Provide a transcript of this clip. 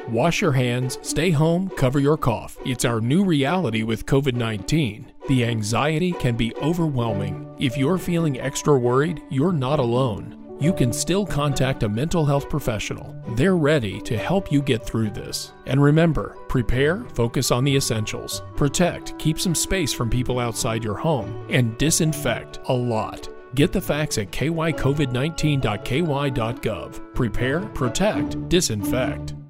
Wash your hands, stay home, cover your cough. It's our new reality with COVID-19. The anxiety can be overwhelming. If you're feeling extra worried, you're not alone. You can still contact a mental health professional. They're ready to help you get through this. And remember, prepare, focus on the essentials. Protect, keep some space from people outside your home, and disinfect a lot. Get the facts at kycovid19.ky.gov. Prepare, protect, disinfect.